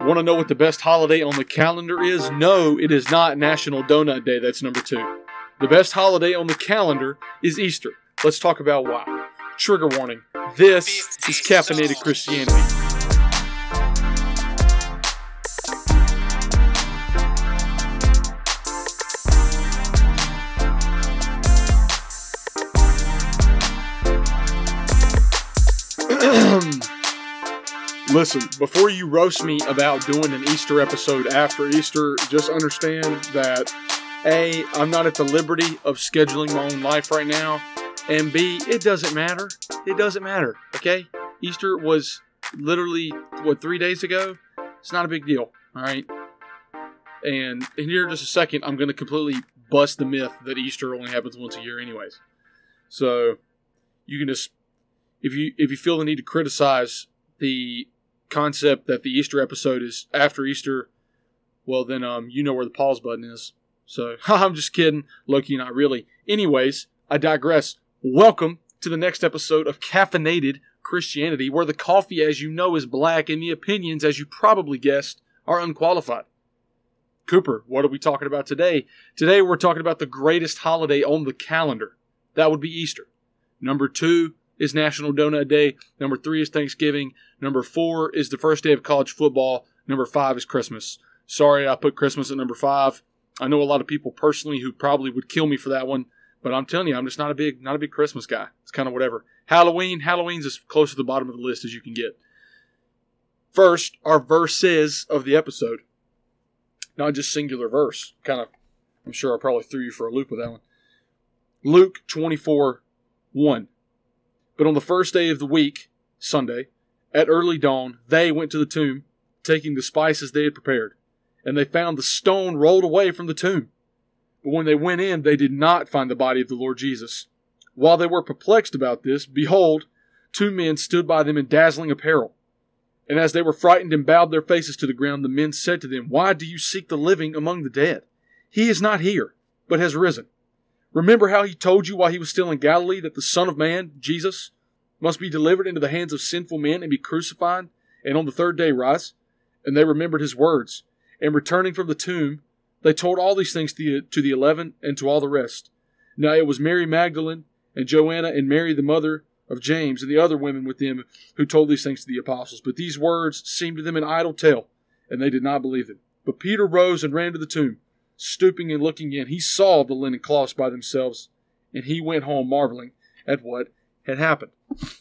Want to know what the best holiday on the calendar is? No, it is not National Donut Day. That's number 2. The best holiday on the calendar is Easter. Let's talk about why. Trigger warning. This is Caffeinated Christianity. Listen, before you roast me about doing an Easter episode after Easter, just understand that A, I'm not at the liberty of scheduling my own life right now, and B, it doesn't matter. It doesn't matter, okay? Easter was literally, 3 days ago? It's not a big deal, alright? And in here in just a second, I'm going to completely bust the myth that Easter only happens once a year anyways. So, you can just, if you feel the need to criticize the concept that the Easter episode is after Easter, well then you know where the pause button is. So, I'm just kidding. Low-key, not really. Anyways, I digress. Welcome to the next episode of Caffeinated Christianity, where the coffee, as you know, is black and the opinions, as you probably guessed, are unqualified. Cooper, what are we talking about today? Today we're talking about the greatest holiday on the calendar. That would be Easter. Number 2 is National Donut Day. Number 3 is Thanksgiving. Number 4 is the first day of college football. Number 5 is Christmas. Sorry I put Christmas at number 5. I know a lot of people personally who probably would kill me for that one, but I'm telling you, I'm just not a big Christmas guy. It's kind of whatever. Halloween's as close to the bottom of the list as you can get. First, our verses of the episode. Not just singular verse. I'm sure I probably threw you for a loop with that one. Luke 24:1. But on the first day of the week, Sunday, at early dawn, they went to the tomb, taking the spices they had prepared. And they found the stone rolled away from the tomb. But when they went in, they did not find the body of the Lord Jesus. While they were perplexed about this, behold, 2 men stood by them in dazzling apparel. And as they were frightened and bowed their faces to the ground, the men said to them, "Why do you seek the living among the dead? He is not here, but has risen. Remember how he told you while he was still in Galilee that the Son of Man, Jesus, must be delivered into the hands of sinful men and be crucified, and on the 3rd day rise?" And they remembered his words. And returning from the tomb, they told all these things to the 11 and to all the rest. Now it was Mary Magdalene and Joanna and Mary the mother of James and the other women with them who told these things to the apostles. But these words seemed to them an idle tale, and they did not believe them. But Peter rose and ran to the tomb. Stooping and looking in, he saw the linen cloths by themselves, and he went home marveling at what had happened.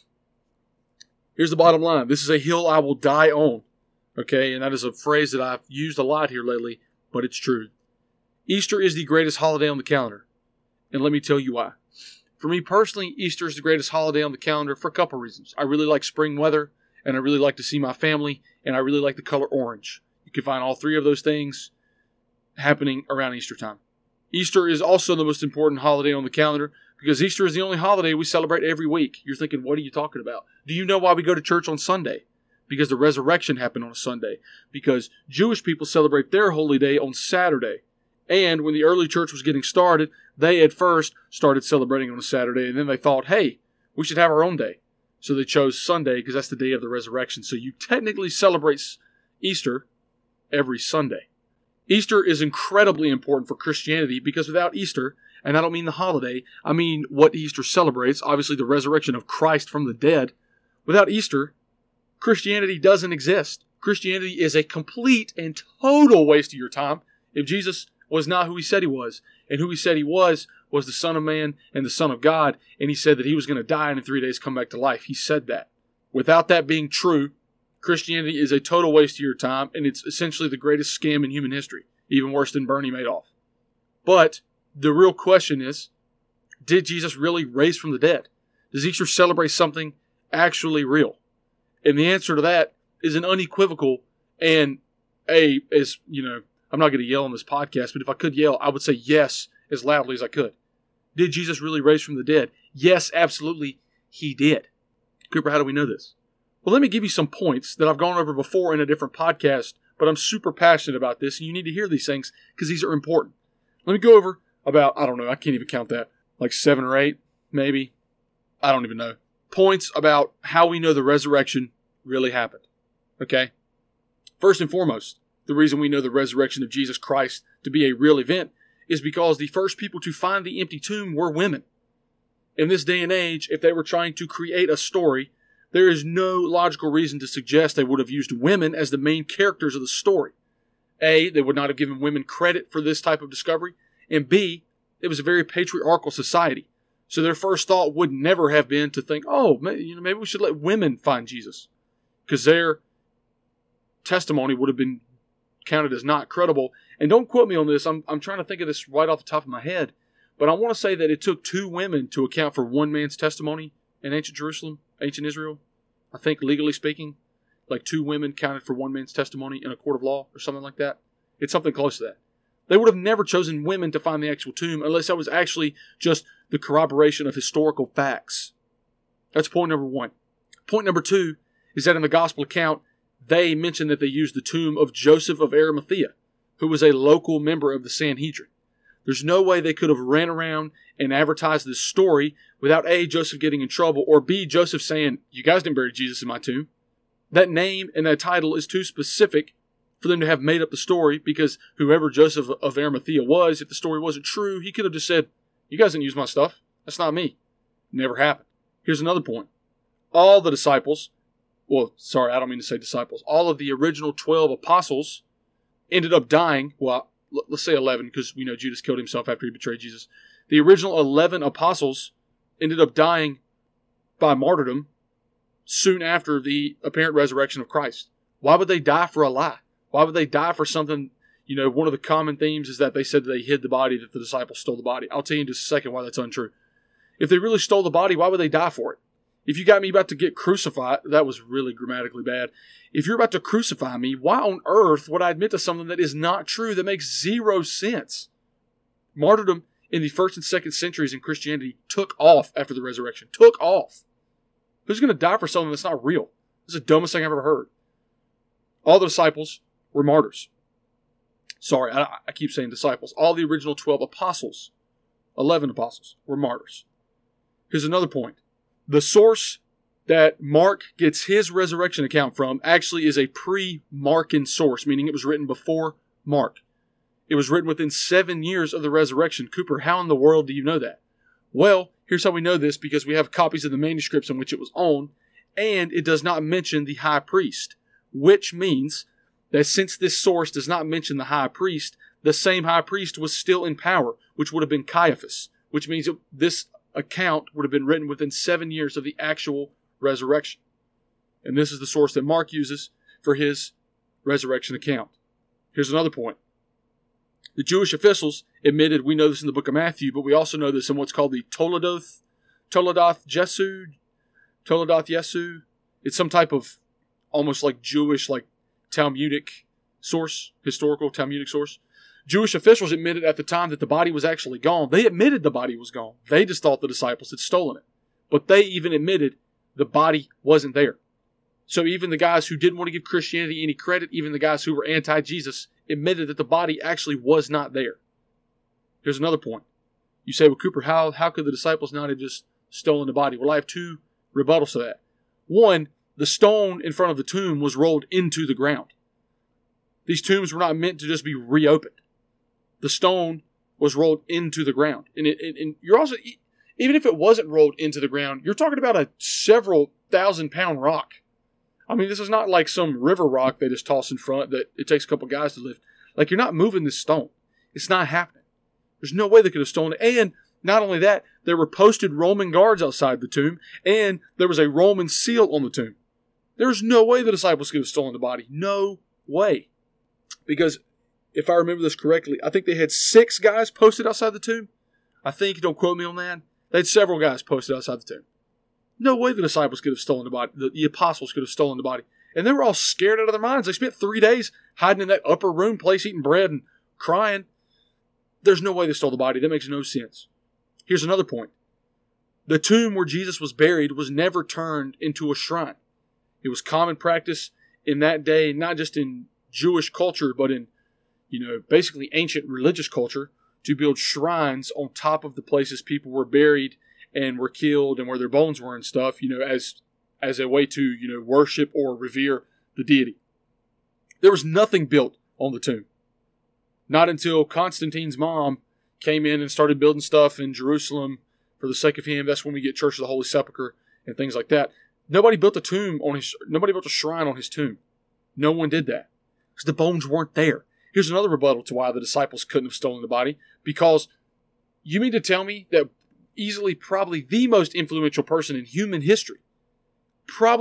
Here's the bottom line. This is a hill I will die on. Okay, and that is a phrase that I've used a lot here lately, but it's true. Easter is the greatest holiday on the calendar, and let me tell you why. For me personally, Easter is the greatest holiday on the calendar for a couple reasons. I really like spring weather, and I really like to see my family, and I really like the color orange. You can find all 3 of those things happening around Easter time. Easter is also the most important holiday on the calendar because Easter is the only holiday we celebrate every week. You're thinking, what are you talking about? Do you know why we go to church on Sunday? Because the resurrection happened on a Sunday. Because Jewish people celebrate their holy day on Saturday. And when the early church was getting started, they at first started celebrating on a Saturday, and then they thought, hey, we should have our own day. So they chose Sunday because that's the day of the resurrection. So you technically celebrate Easter every Sunday. Easter is incredibly important for Christianity because without Easter, and I don't mean the holiday, I mean what Easter celebrates, obviously the resurrection of Christ from the dead. Without Easter, Christianity doesn't exist. Christianity is a complete and total waste of your time if Jesus was not who he said he was. And who he said he was the Son of Man and the Son of God. And he said that he was going to die and in 3 days come back to life. He said that. Without that being true, Christianity is a total waste of your time, and it's essentially the greatest scam in human history, even worse than Bernie Madoff. But the real question is, did Jesus really raise from the dead? Does Easter celebrate something actually real? And the answer to that is an unequivocal and I'm not going to yell on this podcast, but if I could yell, I would say yes as loudly as I could. Did Jesus really raise from the dead? Yes, absolutely, he did. Cooper, how do we know this? Well, let me give you some points that I've gone over before in a different podcast, but I'm super passionate about this, and you need to hear these things because these are important. Let me go over about, I can't even count that, like 7 or 8, maybe. I don't even know. Points about how we know the resurrection really happened. Okay? First and foremost, the reason we know the resurrection of Jesus Christ to be a real event is because the first people to find the empty tomb were women. In this day and age, if they were trying to create a story, there is no logical reason to suggest they would have used women as the main characters of the story. A, they would not have given women credit for this type of discovery, and B, it was a very patriarchal society. So their first thought would never have been to think, oh, maybe we should let women find Jesus, because their testimony would have been counted as not credible. And don't quote me on this. I'm trying to think of this right off the top of my head, but I want to say that it took 2 women to account for one man's testimony in ancient Jerusalem, ancient Israel. I think legally speaking, like 2 women counted for one man's testimony in a court of law or something like that. It's something close to that. They would have never chosen women to find the actual tomb unless that was actually just the corroboration of historical facts. That's point number 1. Point number 2 is that in the gospel account, they mention that they used the tomb of Joseph of Arimathea, who was a local member of the Sanhedrin. There's no way they could have ran around and advertised this story without A, Joseph getting in trouble, or B, Joseph saying, you guys didn't bury Jesus in my tomb. That name and that title is too specific for them to have made up the story, because whoever Joseph of Arimathea was, if the story wasn't true, he could have just said, you guys didn't use my stuff. That's not me. Never happened. Here's another point. All the disciples, all of the original 12 apostles ended up dying. Well, let's say 11, because we know Judas killed himself after he betrayed Jesus. The original 11 apostles ended up dying by martyrdom soon after the apparent resurrection of Christ. Why would they die for a lie? Why would they die for something? One of the common themes is that they said that they hid the body, that the disciples stole the body. I'll tell you in just a second why that's untrue. If they really stole the body, why would they die for it? If you got me about to get crucified, that was really grammatically bad. If you're about to crucify me, why on earth would I admit to something that is not true, that makes 0 sense? Martyrdom in the 1st and 2nd centuries in Christianity took off after the resurrection. Took off. Who's going to die for something that's not real? This is the dumbest thing I've ever heard. All the disciples were martyrs. Sorry, I keep saying disciples. All the original 12 apostles, 11 apostles, were martyrs. Here's another point. The source that Mark gets his resurrection account from actually is a pre-Markan source, meaning it was written before Mark. It was written within 7 years of the resurrection. Cooper, how in the world do you know that? Well, here's how we know this, because we have copies of the manuscripts in which it was on, and it does not mention the high priest, which means that since this source does not mention the high priest, the same high priest was still in power, which would have been Caiaphas, which means this account would have been written within 7 years of the actual resurrection. And this is the source that Mark uses for his resurrection account. Here's another point. The Jewish officials admitted, we know this in the book of Matthew, but we also know this in what's called the Toledoth Yesu. It's some type of almost like Jewish, like Talmudic source, historical Talmudic source. Jewish officials admitted at the time that the body was actually gone. They admitted the body was gone. They just thought the disciples had stolen it. But they even admitted the body wasn't there. So even the guys who didn't want to give Christianity any credit, even the guys who were anti-Jesus, admitted that the body actually was not there. Here's another point. You say, well, Cooper, how could the disciples not have just stolen the body? Well, I have 2 rebuttals to that. One, the stone in front of the tomb was rolled into the ground. These tombs were not meant to just be reopened. The stone was rolled into the ground. And you're also, even if it wasn't rolled into the ground, you're talking about a several 1,000-pound rock. I mean, this is not like some river rock they just toss in front that it takes a couple guys to lift. Like, you're not moving this stone. It's not happening. There's no way they could have stolen it. And not only that, there were posted Roman guards outside the tomb, and there was a Roman seal on the tomb. There's no way the disciples could have stolen the body. No way. Because if I remember this correctly, I think they had 6 guys posted outside the tomb. I think, don't quote me on that. They had several guys posted outside the tomb. No way the disciples could have stolen the body. The apostles could have stolen the body. And they were all scared out of their minds. They spent 3 days hiding in that upper room place, eating bread and crying. There's no way they stole the body. That makes no sense. Here's another point. The tomb where Jesus was buried was never turned into a shrine. It was common practice in that day, not just in Jewish culture, but in, basically ancient religious culture, to build shrines on top of the places people were buried and were killed and where their bones were and stuff, as a way to, worship or revere the deity. There was nothing built on the tomb. Not until Constantine's mom came in and started building stuff in Jerusalem for the sake of him. That's when we get Church of the Holy Sepulchre and things like that. Nobody built a shrine on his tomb. No one did that. Because the bones weren't there. Here's another rebuttal to why the disciples couldn't have stolen the body. Because you mean to tell me that easily probably the most influential person in human history, at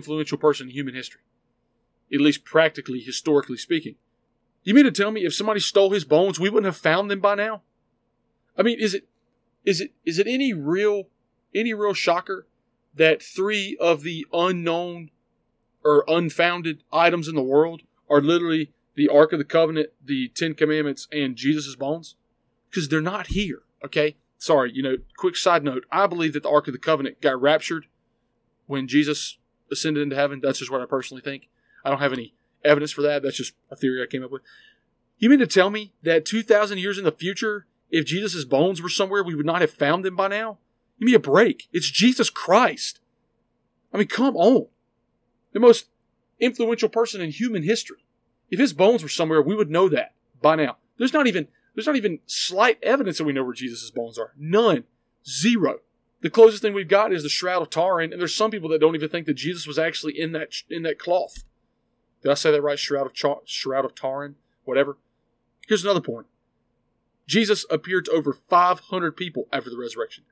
least practically, historically speaking, you mean to tell me if somebody stole his bones, we wouldn't have found them by now? I mean, is it any real shocker that 3 of the unknown or unfounded items in the world are literally the Ark of the Covenant, the 10 Commandments, and Jesus' bones? Because they're not here, okay? Sorry, quick side note. I believe that the Ark of the Covenant got raptured when Jesus ascended into heaven. That's just what I personally think. I don't have any evidence for that. That's just a theory I came up with. You mean to tell me that 2,000 years in the future, if Jesus' bones were somewhere, we would not have found them by now? Give me a break. It's Jesus Christ. I mean, come on. The most influential person in human history. If his bones were somewhere, we would know that by now. There's not even slight evidence that we know where Jesus' bones are. None. Zero. The closest thing we've got is the Shroud of Turin, and there's some people that don't even think that Jesus was actually in that cloth. Did I say that right? Shroud of Turin? Whatever. Here's another point. Jesus appeared to over 500 people after the resurrection.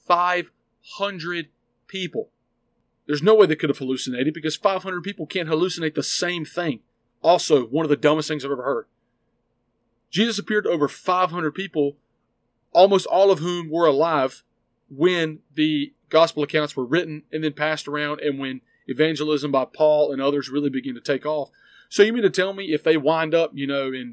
500 people. There's no way they could have hallucinated because 500 people can't hallucinate the same thing. Also, one of the dumbest things I've ever heard. Jesus appeared to over 500 people, almost all of whom were alive when the gospel accounts were written and then passed around and when evangelism by Paul and others really began to take off. So you mean to tell me if they wind up, in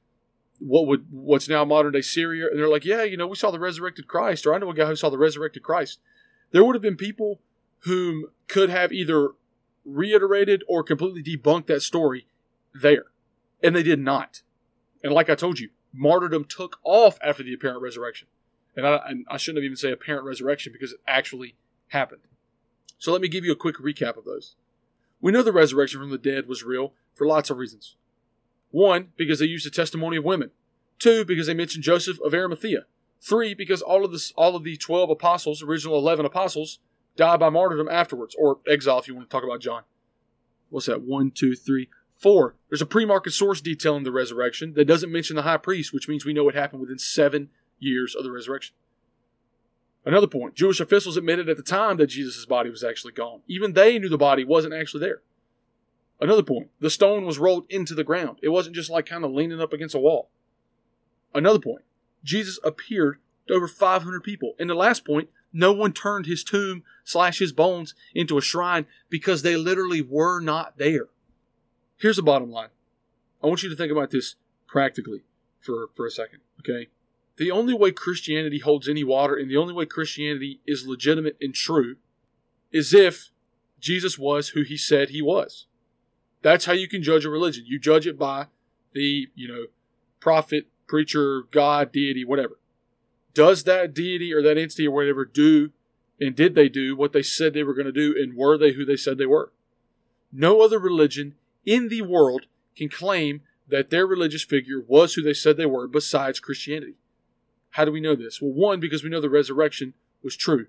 what's now modern day Syria, and they're like, yeah, we saw the resurrected Christ, or I know a guy who saw the resurrected Christ. There would have been people whom could have either reiterated or completely debunked that story there. And they did not. And like I told you, martyrdom took off after the apparent resurrection. And I shouldn't have even said apparent resurrection because it actually happened. So let me give you a quick recap of those. We know the resurrection from the dead was real for lots of reasons. 1, because they used the testimony of women. 2, because they mentioned Joseph of Arimathea. 3, because all of the 12 apostles, original 11 apostles, died by martyrdom afterwards, or exile if you want to talk about John. What's that? 1, 2, 3, 4. There's a pre-market source detailing the resurrection that doesn't mention the high priest, which means we know it happened within 7 years of the resurrection. Another point, Jewish officials admitted at the time that Jesus' body was actually gone. Even they knew the body wasn't actually there. Another point, the stone was rolled into the ground. It wasn't just like kind of leaning up against a wall. Another point, Jesus appeared to over 500 people. And the last point, no one turned his tomb / his bones into a shrine because they literally were not there. Here's the bottom line. I want you to think about this practically for a second, okay? The only way Christianity holds any water and the only way Christianity is legitimate and true is if Jesus was who he said he was. That's how you can judge a religion. You judge it by the, prophet, preacher, God, deity, whatever. Does that deity or that entity or whatever do, and did they do what they said they were going to do, and were they who they said they were? No other religion in the world can claim that their religious figure was who they said they were besides Christianity. How do we know this? Well, 1, because we know the resurrection was true.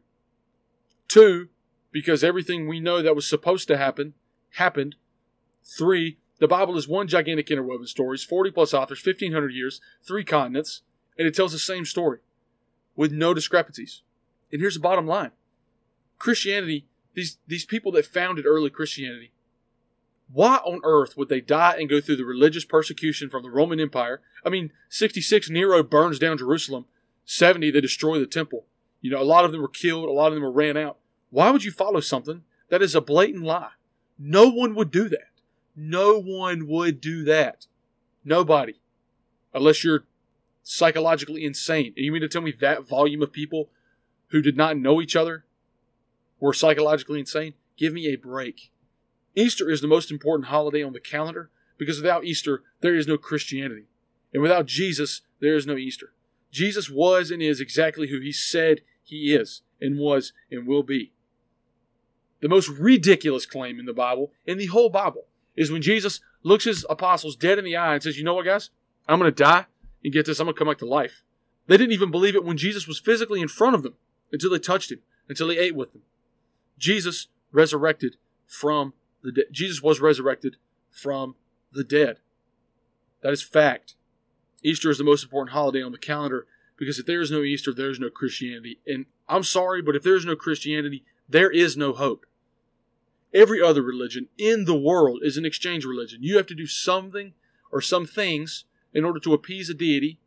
2, because everything we know that was supposed to happen, happened. 3, the Bible is one gigantic interwoven story, 40 plus authors, 1,500 years, 3 continents, and it tells the same story with no discrepancies. And here's the bottom line. Christianity, these people that founded early Christianity, why on earth would they die and go through the religious persecution from the Roman Empire? 66, Nero burns down Jerusalem. 70, they destroy the temple. A lot of them were killed. A lot of them were ran out. Why would you follow something that is a blatant lie? No one would do that. No one would do that. Nobody. Unless you're psychologically insane. And you mean to tell me that volume of people who did not know each other were psychologically insane? Give me a break. Easter is the most important holiday on the calendar because without Easter, there is no Christianity. And without Jesus, there is no Easter. Jesus was and is exactly who he said he is and was and will be. The most ridiculous claim in the Bible, in the whole Bible, is when Jesus looks his apostles dead in the eye and says, you know what, guys? I'm going to die, and get this, I'm going to come back to life. They didn't even believe it when Jesus was physically in front of them until they touched him, until he ate with them. Jesus resurrected from the dead. Jesus was resurrected from the dead. That is fact. Easter is the most important holiday on the calendar because if there is no Easter, there is no Christianity. And I'm sorry, but if there is no Christianity, there is no hope. Every other religion in the world is an exchange religion. You have to do something or some things in order to appease a deity,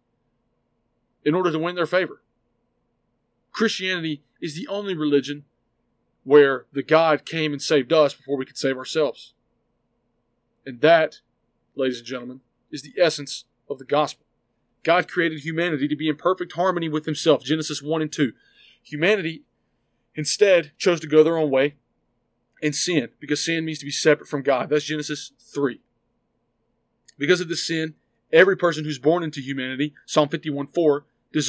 in order to win their favor. Christianity is the only religion where the God came and saved us before we could save ourselves. And that, ladies and gentlemen, is the essence of the gospel. God created humanity to be in perfect harmony with himself, Genesis 1 and 2. Humanity instead chose to go their own way and sin, because sin means to be separate from God. That's Genesis 3. Because of this sin, every person who's born into humanity, Psalm 51:4,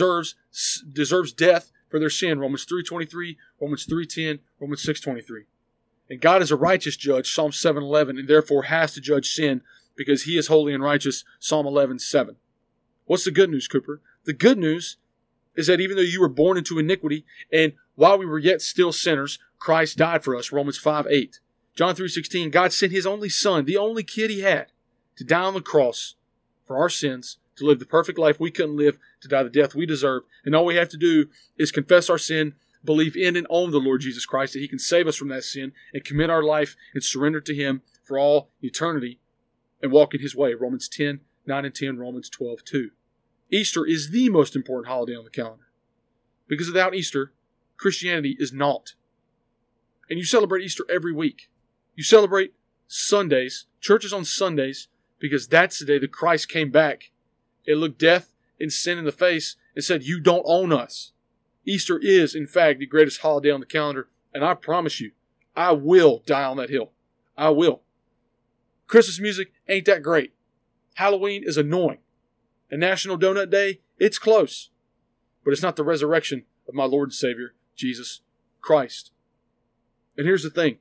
deserves death for their sin, Romans 3:23, Romans 3:10, Romans 6:23. And God is a righteous judge, Psalm 7:11, and therefore has to judge sin because he is holy and righteous, Psalm 11:7. What's the good news, Cooper? The good news is that even though you were born into iniquity, and while we were yet still sinners, Christ died for us, Romans 5:8. John 3:16, God sent his only son, the only kid he had, to die on the cross for our sins, to live the perfect life we couldn't live, to die the death we deserve. And all we have to do is confess our sin, believe in and own the Lord Jesus Christ, that he can save us from that sin, and commit our life and surrender to him for all eternity, and walk in his way, Romans 10:9 and 10, Romans 12:2. Easter is the most important holiday on the calendar. Because without Easter, Christianity is naught. And you celebrate Easter every week. You celebrate Sundays, churches on Sundays, because that's the day that Christ came back and looked death and sin in the face and said, you don't own us. Easter is, in fact, the greatest holiday on the calendar, and I promise you, I will die on that hill. I will. Christmas music ain't that great. Halloween is annoying. And National Donut Day, it's close. But it's not the resurrection of my Lord and Savior, Jesus Christ. And here's the thing.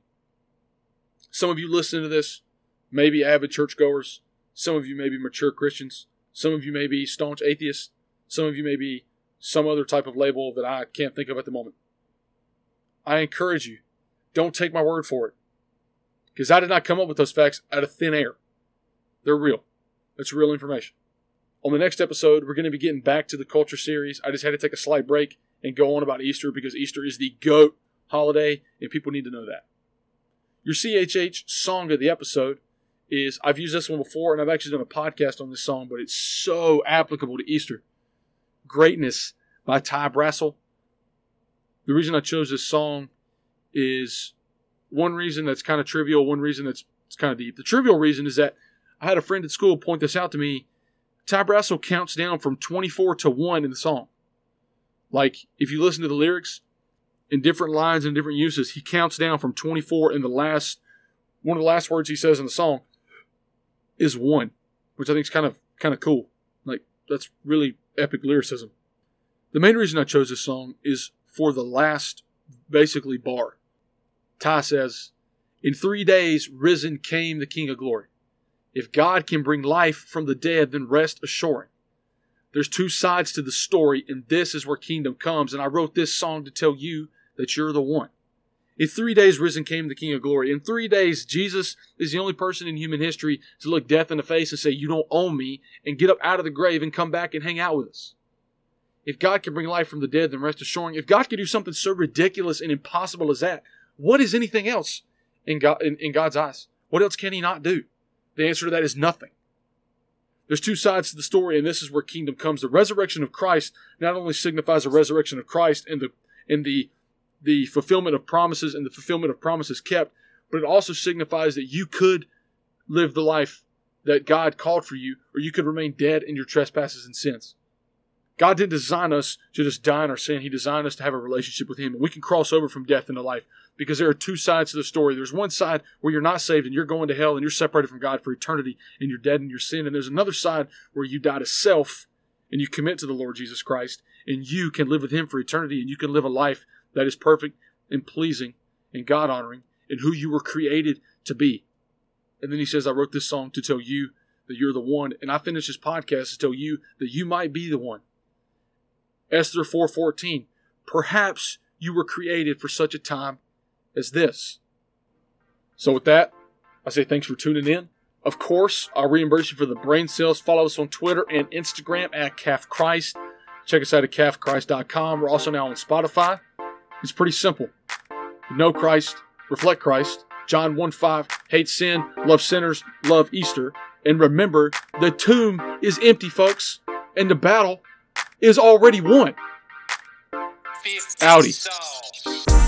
Some of you listening to this may be avid churchgoers. Some of you may be mature Christians. Some of you may be staunch atheists. Some of you may be some other type of label that I can't think of at the moment. I encourage you, don't take my word for it. Because I did not come up with those facts out of thin air. They're real. It's real information. On the next episode, we're going to be getting back to the culture series. I just had to take a slight break and go on about Easter because Easter is the GOAT holiday, and people need to know that. Your CHH song of the episode is, I've used this one before, and I've actually done a podcast on this song, but it's so applicable to Easter. Greatness by Ty Brassel. The reason I chose this song is one reason that's kind of trivial, one reason that's kind of deep. The trivial reason is that I had a friend at school point this out to me. Ty Brassel counts down from 24 to 1 in the song. Like, if you listen to the lyrics, in different lines and different uses, he counts down from 24, and one of the last words he says in the song is 1, which I think is kind of cool. Like, that's really epic lyricism. The main reason I chose this song is for the last, basically, bar. Ty says, in 3 days risen came the King of Glory. If God can bring life from the dead, then rest assuring. There's two sides to the story, and this is where kingdom comes. And I wrote this song to tell you that you're the one. In 3 days risen came the King of Glory. In 3 days, Jesus is the only person in human history to look death in the face and say, you don't own me, and get up out of the grave and come back and hang out with us. If God can bring life from the dead, then rest assuring. If God can do something so ridiculous and impossible as that, what is anything else in God's eyes? What else can he not do? The answer to that is nothing. There's two sides to the story, and this is where kingdom comes. The resurrection of Christ not only signifies the resurrection of Christ and the fulfillment of promises and the fulfillment of promises kept, but it also signifies that you could live the life that God called for you, or you could remain dead in your trespasses and sins. God didn't design us to just die in our sin. He designed us to have a relationship with him, and we can cross over from death into life. Because there are two sides to the story. There's one side where you're not saved and you're going to hell and you're separated from God for eternity and you're dead in your sin. And there's another side where you die to self and you commit to the Lord Jesus Christ and you can live with him for eternity and you can live a life that is perfect and pleasing and God-honoring and who you were created to be. And then he says, I wrote this song to tell you that you're the one. And I finished this podcast to tell you that you might be the one. Esther 4:14. Perhaps you were created for such a time as this. So with that, I say thanks for tuning in. Of course, I'll reimburse you for the brain cells. Follow us on Twitter and Instagram at CalfChrist. Check us out at calfchrist.com. We're also now on Spotify. It's pretty simple. Know Christ, reflect Christ. John 1:5, hate sin, love sinners, love Easter. And remember, the tomb is empty, folks. And the battle is already won. Audi.